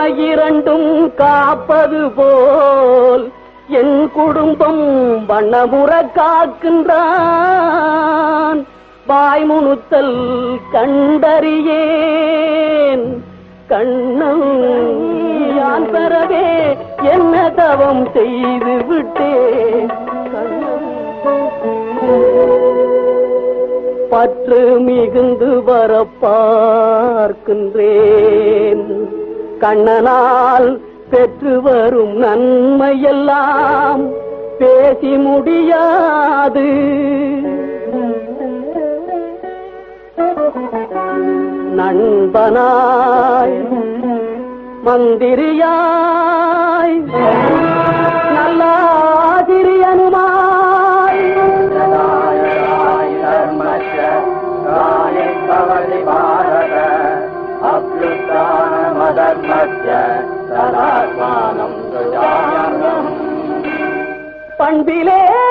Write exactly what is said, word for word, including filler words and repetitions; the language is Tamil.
இரண்டும் காப்பது போல் என் குடும்பம் வண்ணமுற காக்கின்றான். வாய்முணுத்தல் கண்டறியேன் கண்ணன் யான் பெறவே என்ன தவம் செய்து விட்டேன். பற்று மிகுந்து வர பார்க்கின்றேன். கண்ணனால் பெற்று வரும் நன்மையெல்லாம் பேசி முடியாது. நண்பனாய் மந்திரியாய் நல்லாதிரியனுமாய் பண்பிலே